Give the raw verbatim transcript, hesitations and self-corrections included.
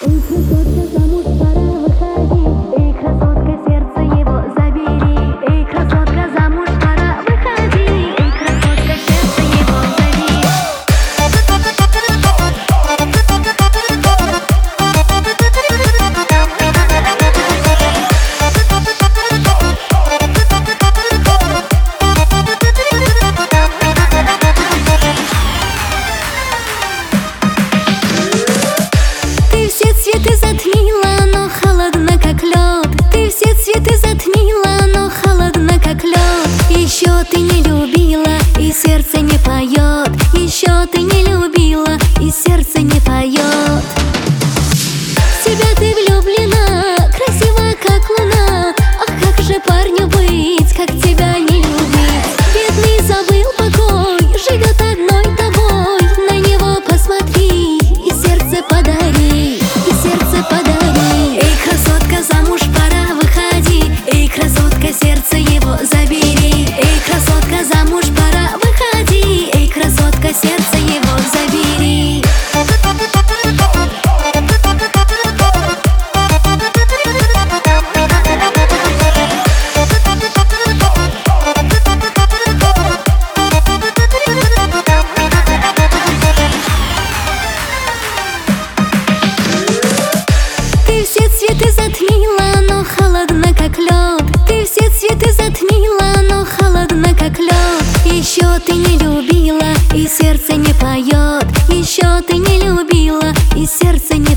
Цветы затмила, но холодно, как лед. Ты все цветы затмила, но холодно, как лед. Еще ты не любила, и сердце не поет. Еще ты не любила, и сердце не поет. В тебя ты влюблена, красива, как луна. Ах, как же парню быть, как тебя не любить? Бедный забыл покой, живет одной тобой. На него посмотри и сердце подари. Эй, красотка, замуж пора, выходи. Эй, красотка, сердце его забери. Эй, красотка, замуж пора, выходи. Эй, красотка, сердце его забери. Ты все цветы затмила, но холодно, как лед. Ты все цветы затмила, но холодно, как лед. Еще ты не любила, и сердце не поет. Еще ты не любила, и сердце не